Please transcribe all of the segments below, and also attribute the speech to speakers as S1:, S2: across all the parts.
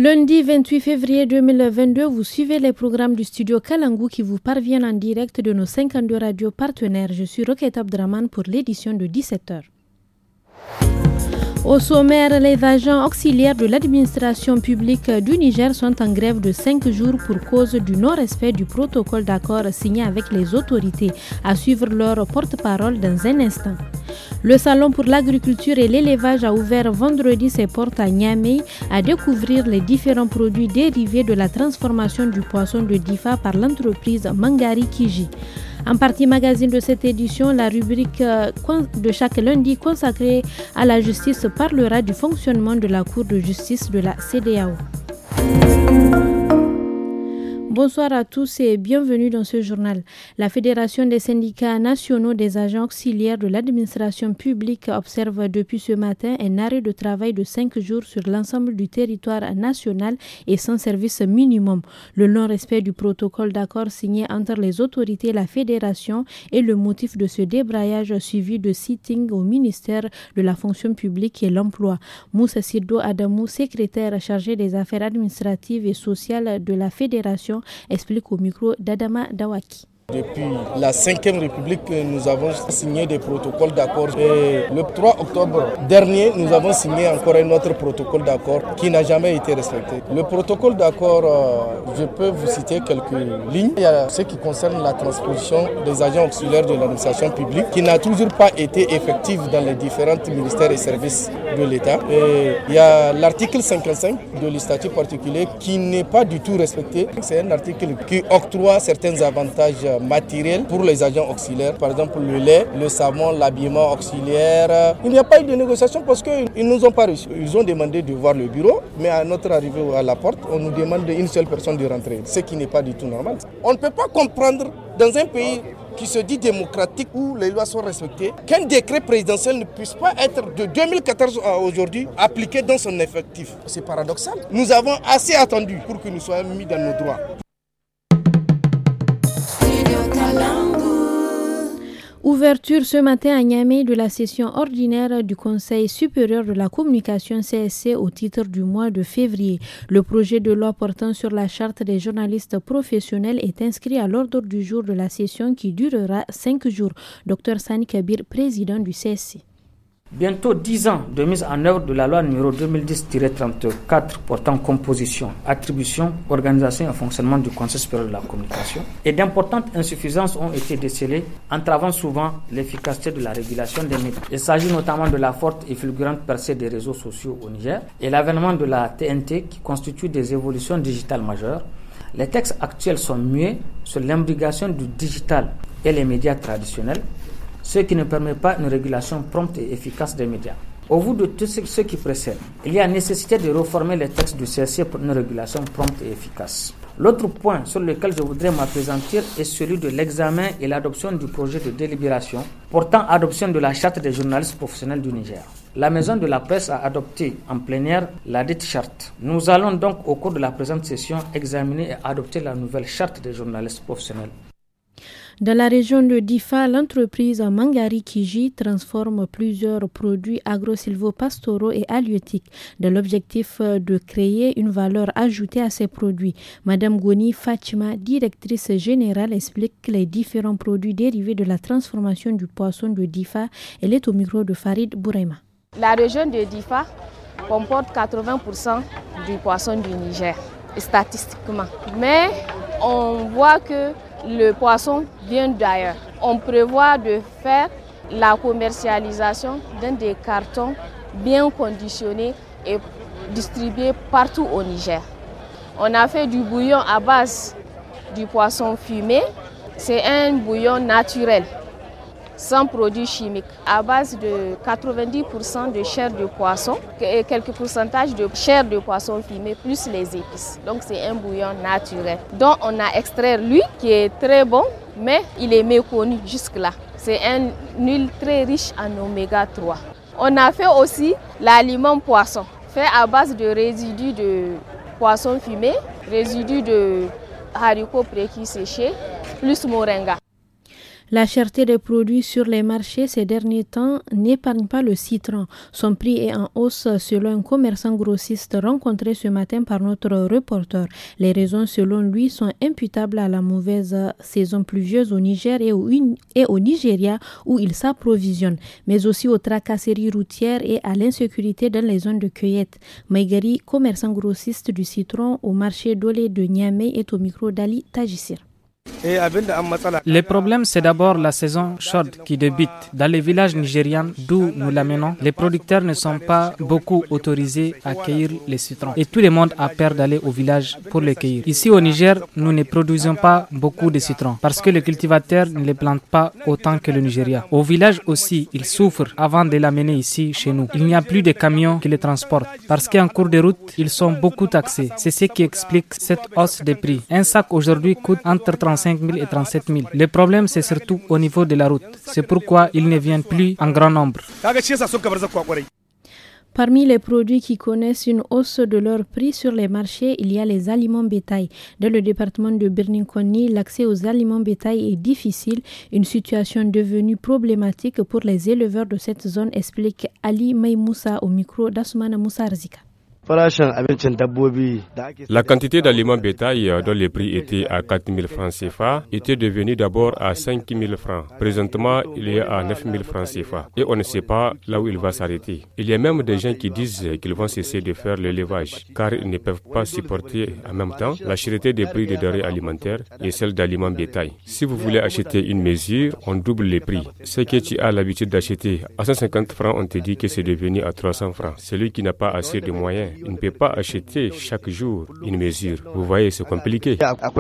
S1: Lundi 28 février 2022, vous suivez les programmes du studio Kalangu qui vous parviennent en direct de nos 52 radios partenaires. Je suis Rokhaya Abdraman pour l'édition de 17h. Au sommaire, les agents auxiliaires de l'administration publique du Niger sont en grève de 5 jours pour cause du non-respect du protocole d'accord signé avec les autorités. À suivre leur porte-parole dans un instant. Le Salon pour l'agriculture et l'élevage a ouvert vendredi ses portes à Niamey à découvrir les différents produits dérivés de la transformation du poisson de Difa par l'entreprise Mangari Kiji. En partie magazine de cette édition, la rubrique de chaque lundi consacrée à la justice parlera du fonctionnement de la Cour de justice de la CEDEAO. Bonsoir à tous et bienvenue dans ce journal. La Fédération des syndicats nationaux des agents auxiliaires de l'administration publique observe depuis ce matin un arrêt de travail de 5 jours sur l'ensemble du territoire national et sans service minimum. Le non-respect du protocole d'accord signé entre les autorités et la Fédération est le motif de ce débrayage suivi de sitting au ministère de la fonction publique et l'emploi. Moussa Siddo Adamou, secrétaire chargé des affaires administratives et sociales de la Fédération, explique au micro d'Adama Dawaki.
S2: Depuis la 5e République, nous avons signé des protocoles d'accord. Et le 3 octobre dernier, nous avons signé encore un autre protocole d'accord qui n'a jamais été respecté. Le protocole d'accord, je peux vous citer quelques lignes. Il y a ce qui concerne la transposition des agents auxiliaires de l'administration publique qui n'a toujours pas été effective dans les différents ministères et services de l'État. Et il y a l'article 55 de le statut particulier qui n'est pas du tout respecté. C'est un article qui octroie certains avantages matériel pour les agents auxiliaires, par exemple le lait, le savon, l'habillement auxiliaire. Il n'y a pas eu de négociation parce qu'ils ne nous ont pas reçus. Ils ont demandé de voir le bureau, mais à notre arrivée à la porte, on nous demande une seule personne de rentrer, ce qui n'est pas du tout normal. On ne peut pas comprendre dans un pays qui se dit démocratique où les lois sont respectées, qu'un décret présidentiel ne puisse pas être de 2014 à aujourd'hui appliqué dans son effectif. C'est paradoxal. Nous avons assez attendu pour que nous soyons mis dans nos droits.
S1: Ouverture ce matin à Niamey de la session ordinaire du Conseil supérieur de la communication CSC au titre du mois de février. Le projet de loi portant sur la charte des journalistes professionnels est inscrit à l'ordre du jour de la session qui durera 5 jours. Dr Sani Kabir, président du CSC.
S3: Bientôt 10 ans de mise en œuvre de la loi numéro 2010-34 portant composition, attribution, organisation et fonctionnement du Conseil supérieur de la communication. Et d'importantes insuffisances ont été décelées, entravant souvent l'efficacité de la régulation des médias. Il s'agit notamment de la forte et fulgurante percée des réseaux sociaux au Niger et l'avènement de la TNT qui constitue des évolutions digitales majeures. Les textes actuels sont muets sur l'imbrication du digital et les médias traditionnels, ce qui ne permet pas une régulation prompte et efficace des médias. Au vu de tout ce qui précède, il y a nécessité de reformer les textes du CSC pour une régulation prompte et efficace. L'autre point sur lequel je voudrais m'appesantir est celui de l'examen et l'adoption du projet de délibération portant adoption de la charte des journalistes professionnels du Niger. La Maison de la Presse a adopté en plénière la dite charte. Nous allons donc au cours de la présente session examiner et adopter la nouvelle charte des journalistes professionnels.
S1: Dans la région de Difa, l'entreprise Mangari Kiji transforme plusieurs produits agro-silvopastoraux et halieutiques dans l'objectif de créer une valeur ajoutée à ces produits. Madame Goni Fatima, directrice générale, explique les différents produits dérivés de la transformation du poisson de Difa. Elle est au micro de Farid Bourema.
S4: La région de Difa comporte 80% du poisson du Niger, statistiquement. Mais on voit que le poisson vient d'ailleurs. On prévoit de faire la commercialisation dans des cartons bien conditionnés et distribués partout au Niger. On a fait du bouillon à base du poisson fumé. C'est un bouillon naturel, sans produits chimiques, à base de 90% de chair de poisson et quelques pourcentages de chair de poisson fumé plus les épices. Donc c'est un bouillon naturel dont on a extrait l'huile qui est très bon, mais il est méconnu jusque-là. C'est une huile très riche en oméga 3. On a fait aussi l'aliment poisson, fait à base de résidus de poisson fumé, résidus de haricots précuits séchés, plus moringa.
S1: La cherté des produits sur les marchés ces derniers temps n'épargne pas le citron. Son prix est en hausse selon un commerçant grossiste rencontré ce matin par notre reporter. Les raisons selon lui sont imputables à la mauvaise saison pluvieuse au Niger et au Nigeria où il s'approvisionne, mais aussi aux tracasseries routières et à l'insécurité dans les zones de cueillette. Maïgari, commerçant grossiste du citron au marché d'Olé de Niamey, est au micro d'Ali Tajissir.
S5: Le problème, c'est d'abord la saison chaude qui débute. Dans les villages nigérians d'où nous l'amenons, les producteurs ne sont pas beaucoup autorisés à cueillir les citrons. Et tout le monde a peur d'aller au village pour les cueillir. Ici au Niger, nous ne produisons pas beaucoup de citrons parce que les cultivateurs ne les plantent pas autant que le Nigeria. Au village aussi, ils souffrent avant de l'amener ici chez nous. Il n'y a plus de camions qui les transportent parce qu'en cours de route, ils sont beaucoup taxés. C'est ce qui explique cette hausse des prix. Un sac aujourd'hui coûte entre 35 000 et 37 000. Le problème, c'est surtout au niveau de la route. C'est pourquoi ils ne viennent plus en grand nombre.
S1: Parmi les produits qui connaissent une hausse de leur prix sur les marchés, il y a les aliments bétail. Dans le département de Birninkoni, l'accès aux aliments bétail est difficile, une situation devenue problématique pour les éleveurs de cette zone, explique Ali Maïmoussa au micro d'Assoumana Moussa Arzika.
S6: La quantité d'aliments bétail dont les prix étaient à 4 000 francs CFA était devenue d'abord à 5 000 francs. Présentement, il est à 9 000 francs CFA et on ne sait pas là où il va s'arrêter. Il y a même des gens qui disent qu'ils vont cesser de faire l'élevage car ils ne peuvent pas supporter en même temps la cherté des prix des denrées alimentaires et celle d'aliments bétail. Si vous voulez acheter une mesure, on double les prix. Ce que tu as l'habitude d'acheter à 150 francs, on te dit que c'est devenu à 300 francs. Celui qui n'a pas assez de moyens, il ne peut pas acheter chaque jour une mesure. Vous voyez, c'est compliqué.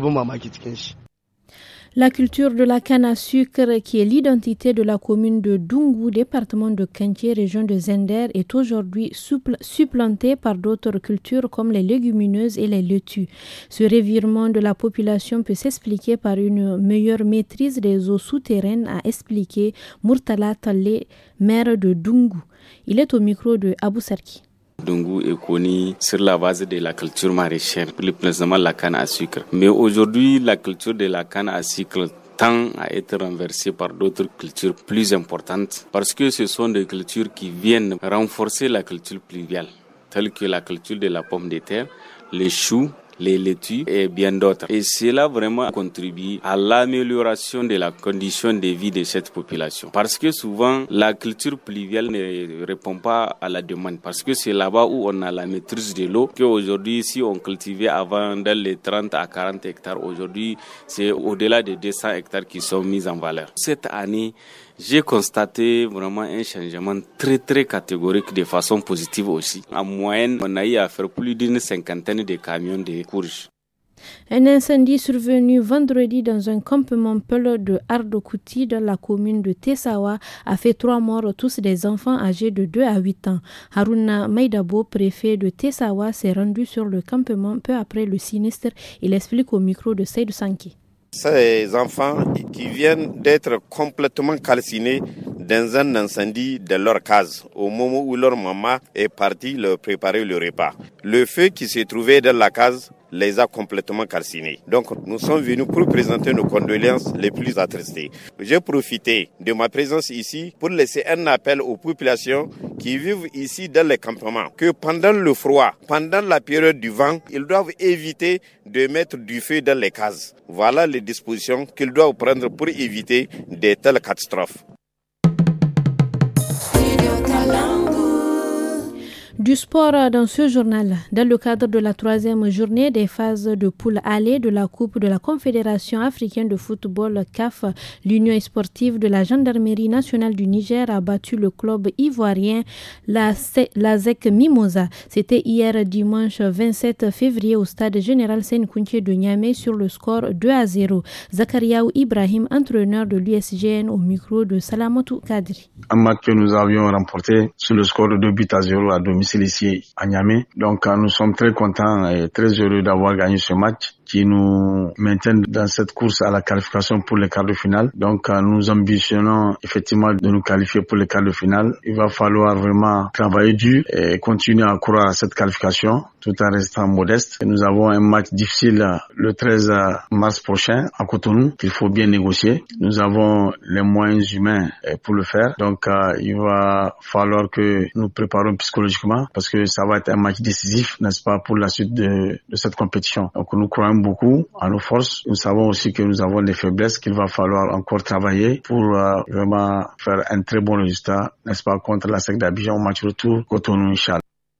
S1: La culture de la canne à sucre, qui est l'identité de la commune de Dungu, département de Kanké, région de Zender, est aujourd'hui supplantée par d'autres cultures comme les légumineuses et les laitues. Ce revirement de la population peut s'expliquer par une meilleure maîtrise des eaux souterraines, a expliqué Murtala Tallé, maire de Dungu. Il est au micro de Abou Sarki.
S7: Dungu est connu sur la base de la culture maraîchère, plus précisément la canne à sucre. Mais aujourd'hui, la culture de la canne à sucre tend à être renversée par d'autres cultures plus importantes parce que ce sont des cultures qui viennent renforcer la culture pluviale, telle que la culture de la pomme de terre, les choux, les laitues et bien d'autres. Et cela vraiment contribue à l'amélioration de la condition de vie de cette population. Parce que souvent, la culture pluviale ne répond pas à la demande. Parce que c'est là-bas où on a la maîtrise de l'eau. Qu'aujourd'hui, si on cultivait avant dans les 30 à 40 hectares, aujourd'hui, c'est au-delà de 200 hectares qui sont mis en valeur. Cette année, j'ai constaté vraiment un changement très très catégorique de façon positive aussi. En moyenne, on a eu à faire plus d'une 50aine de camions de courge.
S1: Un incendie survenu vendredi dans un campement peul de Ardokouti dans la commune de Tessawa a fait 3 morts, tous des enfants âgés de 2 à 8 ans. Haruna Maïdabo, préfet de Tessawa, s'est rendu sur le campement peu après le sinistre. Il explique au micro de Seydou Sanki.
S8: Ces enfants qui viennent d'être complètement calcinés dans un incendie de leur case au moment où leur maman est partie leur préparer le repas. Le feu qui se trouvait dans la case les a complètement calcinés. Donc nous sommes venus pour présenter nos condoléances les plus attristées. J'ai profité de ma présence ici pour laisser un appel aux populations qui vivent ici dans les campements que pendant le froid, pendant la période du vent, ils doivent éviter de mettre du feu dans les cases. Voilà les dispositions qu'ils doivent prendre pour éviter de telles catastrophes.
S1: Du sport dans ce journal. Dans le cadre de la 3e journée des phases de poule allée de la Coupe de la Confédération africaine de football CAF, l'Union sportive de la Gendarmerie nationale du Niger a battu le club ivoirien la ZEC Mimosa. C'était hier dimanche 27 février au stade général Séné-Kountché de Niamey sur le score 2-0. Zakariaou Ibrahim, entraîneur de l'USGN au micro de Salamatou Kadri.
S9: Un match que nous avions remporté sur le score de 2-0 à domicile Sélésié à Niamey. Donc nous sommes très contents et très heureux d'avoir gagné ce match qui nous maintient dans cette course à la qualification pour les quarts de finale. Donc nous ambitionnons effectivement de nous qualifier pour les quarts de finale. Il va falloir vraiment travailler dur et continuer à courir à cette qualification tout en restant modeste. Et nous avons un match difficile le 13 mars prochain à Cotonou qu'il faut bien négocier. Nous avons les moyens humains pour le faire. Donc il va falloir que nous préparions psychologiquement parce que ça va être un match décisif, n'est-ce pas, pour la suite de cette compétition. Donc nous croyons beaucoup à nos forces. Nous savons aussi que nous avons des faiblesses qu'il va falloir encore travailler pour vraiment faire un très bon résultat, n'est-ce pas, contre la SEC d'Abidjan au match retour Cotonou, Inch'Allah.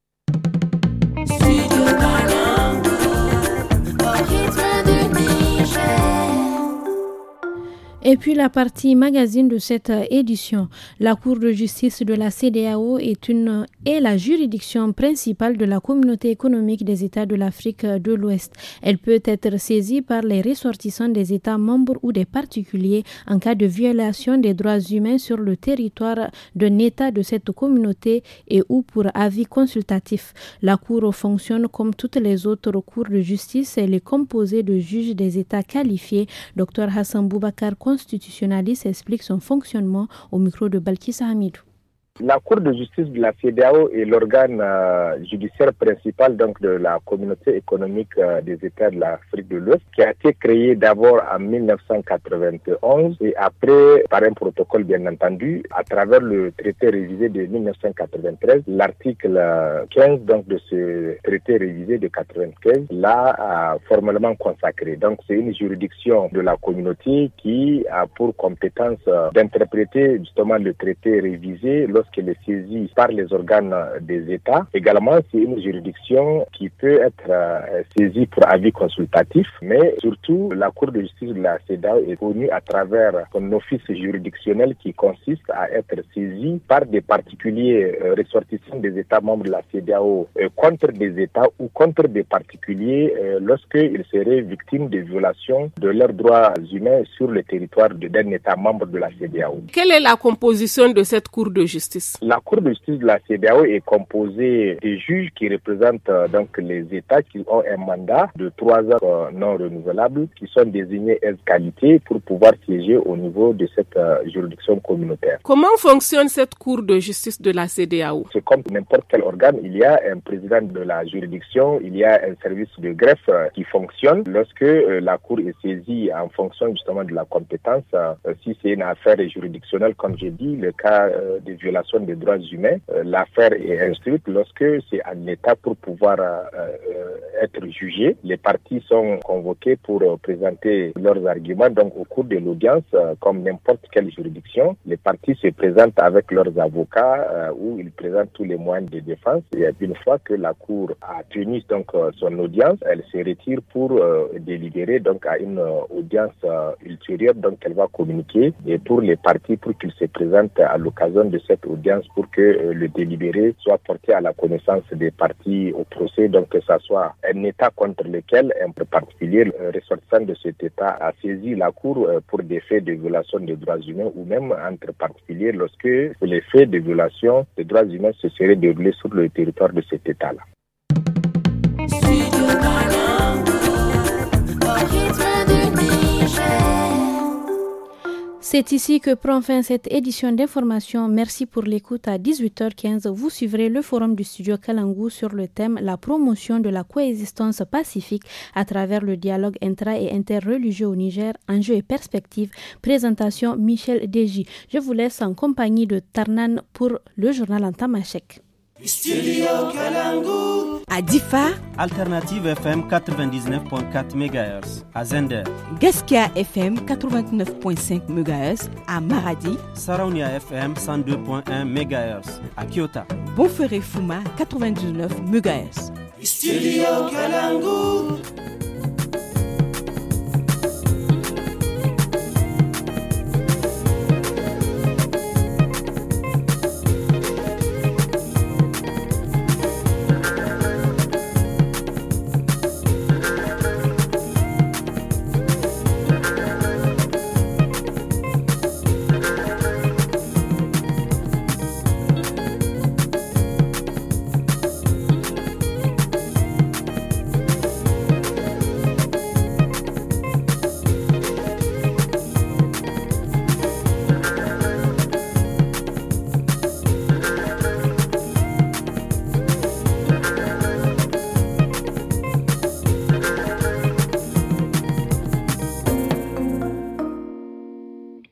S1: Et puis la partie magazine de cette édition. La Cour de justice de la CEDEAO est la juridiction principale de la communauté économique des États de l'Afrique de l'Ouest. Elle peut être saisie par les ressortissants des États membres ou des particuliers en cas de violation des droits humains sur le territoire d'un État de cette communauté et ou pour avis consultatif. La Cour fonctionne comme toutes les autres cours de justice. Elle est composée de juges des États qualifiés. Dr Hassan Boubacar, constitutionnaliste, explique son fonctionnement au micro de Balkissa Hamidou.
S10: La Cour de justice de la CEDEAO est l'organe judiciaire principal donc de la communauté économique des États de l'Afrique de l'Ouest, qui a été créée d'abord en 1991 et après par un protocole bien entendu à travers le traité révisé de 1993. L'article 15 donc de ce traité révisé de 1995 l'a formellement consacré. Donc c'est une juridiction de la communauté qui a pour compétence d'interpréter justement le traité révisé lorsqu'elle est saisie par les organes des États. Également, c'est une juridiction qui peut être saisie pour avis consultatif, mais surtout, la Cour de justice de la CEDEAO est connue à travers son office juridictionnel qui consiste à être saisie par des particuliers ressortissants des États membres de la CEDEAO contre des États ou contre des particuliers lorsqu'ils seraient victimes de violations de leurs droits humains sur le territoire d'un État membre de la CEDEAO.
S11: Quelle est la composition de cette Cour de justice?
S10: La Cour de justice de la CEDEAO est composée des juges qui représentent donc les États qui ont un mandat de 3 ans non renouvelable, qui sont désignés ex-qualité pour pouvoir siéger au niveau de cette juridiction communautaire.
S11: Comment fonctionne cette Cour de justice de la CEDEAO?
S10: C'est comme n'importe quel organe, il y a un président de la juridiction, il y a un service de greffe qui fonctionne. Lorsque la Cour est saisie en fonction justement de la compétence, si c'est une affaire juridictionnelle, comme j'ai dit, le cas de violation des droits humains, l'affaire est instruite lorsque c'est un État pour pouvoir être jugé. Les parties sont convoquées pour présenter leurs arguments. Donc au cours de l'audience, comme n'importe quelle juridiction, les parties se présentent avec leurs avocats où ils présentent tous les moyens de défense. Et une fois que la Cour a tenu donc son audience, elle se retire pour délibérer donc à une audience ultérieure. Donc elle va communiquer et pour les parties pour qu'ils se présentent à l'occasion de cette audience pour que le délibéré soit porté à la connaissance des parties au procès, donc que ça soit un État contre lequel un particulier ressortissant de cet État a saisi la Cour pour des faits de violation des droits humains ou même entre particuliers lorsque les faits de violation des droits humains se seraient déroulés sur le territoire de cet État-là.
S1: C'est ici que prend fin cette édition d'information. Merci pour l'écoute. À 18h15, vous suivrez le forum du studio Kalangu sur le thème « La promotion de la coexistence pacifique à travers le dialogue intra- et interreligieux au Niger, enjeux et perspectives ». Présentation Michel Deji. Je vous laisse en compagnie de Tarnan pour le journal en tamashek.
S12: Studio Kalangu.
S13: À Difa,
S12: Alternative FM 99.4 MHz. À Zender,
S13: Gaskia FM 89.5 MHz. À Maradi,
S12: Saraunia FM 102.1 MHz. À Kyoto,
S13: Bonferré Fuma 99 MHz.
S12: Studio Kalangu.